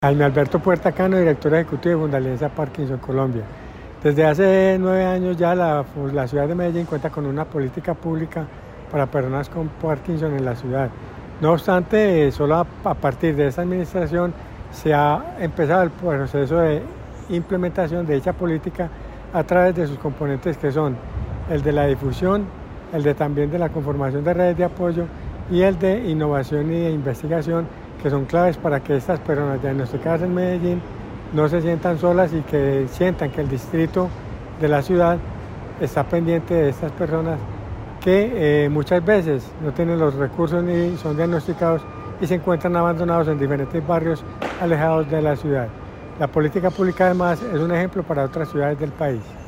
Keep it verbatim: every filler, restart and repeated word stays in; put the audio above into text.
Jaime Alberto Puerta Cano, director ejecutivo de Fundalianza Parkinson Colombia. Desde hace nueve años ya la, la ciudad de Medellín cuenta con una política pública para personas con Parkinson en la ciudad. No obstante, solo a, a partir de esta administración se ha empezado el proceso de implementación de dicha política a través de sus componentes, que son el de la difusión, el de también de la conformación de redes de apoyo y el de innovación y de investigación, que son claves para que estas personas diagnosticadas en Medellín no se sientan solas y que sientan que el distrito de la ciudad está pendiente de estas personas que eh, muchas veces no tienen los recursos ni son diagnosticados y se encuentran abandonados en diferentes barrios alejados de la ciudad. La política pública además es un ejemplo para otras ciudades del país.